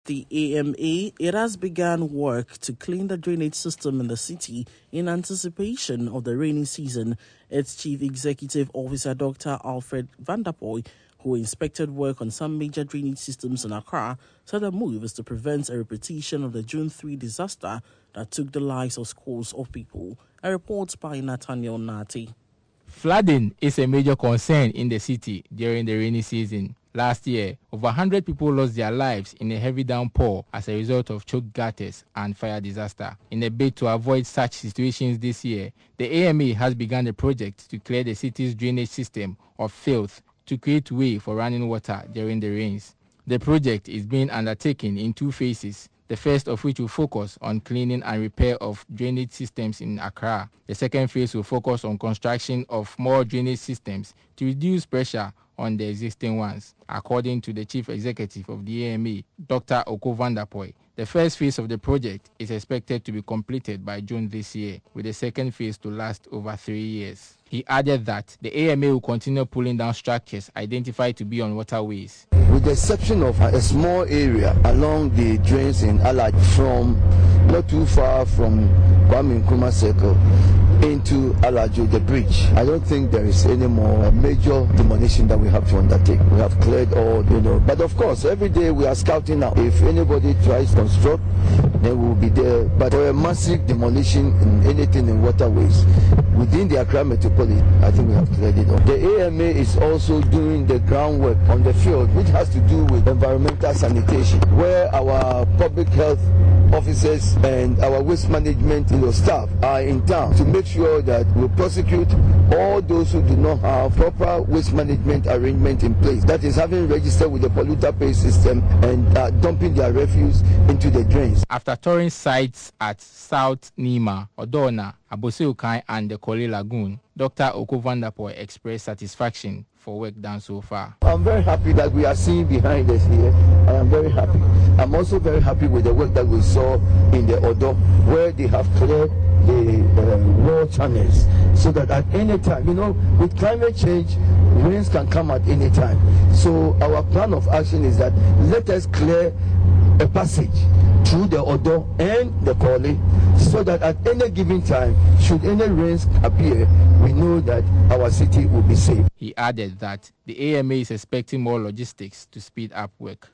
The AMA, it has begun work to clean the drainage system in the city in anticipation of the rainy season. Its Chief Executive Officer, Dr. Alfred Vanderpoy, who inspected work on some major drainage systems in Accra, said the move is to prevent a repetition of the June 3 disaster that took the lives of scores of people. A report by Nathaniel Nati. Flooding is a major concern in the city during the rainy season. Last year, over 100 people lost their lives in a heavy downpour as a result of choked gutters and fire disaster. In a bid to avoid such situations this year, the AMA has begun a project to clear the city's drainage system of filth to create way for running water during the rains. The project is being undertaken in two phases, the first of which will focus on cleaning and repair of drainage systems in Accra. The second phase will focus on construction of more drainage systems to reduce pressure on the existing ones. According to the Chief Executive of the AMA, Dr. Oko Vanderpoy, the first phase of the project is expected to be completed by June this year, with the second phase to last over 3 years. He added that the AMA will continue pulling down structures identified to be on waterways. With the exception of a small area along the drains in Alaj, from not too far from Kwame Nkrumah Circle into Alajo, the bridge, I don't think there is any more major demolition that we have to undertake. We have cleared all, but of course, every day we are scouting now. If anybody tries to construct, then we will be there. But for a massive demolition in anything in waterways within the Accra metropolis, I think we have cleared it all. The AMA is also doing the groundwork on the field, which has to do with environmental sanitation, where our public health officers and our waste management staff are in town to make sure that we prosecute all those who do not have proper waste management arrangement in place, that is having registered with the polluter pay system and dumping their refuse into the drains. After touring sites at South Nima, Odona, Aboseukai and the Koli Lagoon, Dr. Oko Vanderpoy expressed satisfaction for work done so far. I'm very happy that we are seeing behind us here. I am very happy. I'm also very happy with the work that we saw in the Odo, where they have cleared the wall channels, so that at any time, with climate change, rains can come at any time. So our plan of action is that let us clear a passage through the Odo and the Koli, so that at any given time, should any rains appear, we know that our city will be safe. He added that the AMA is expecting more logistics to speed up work.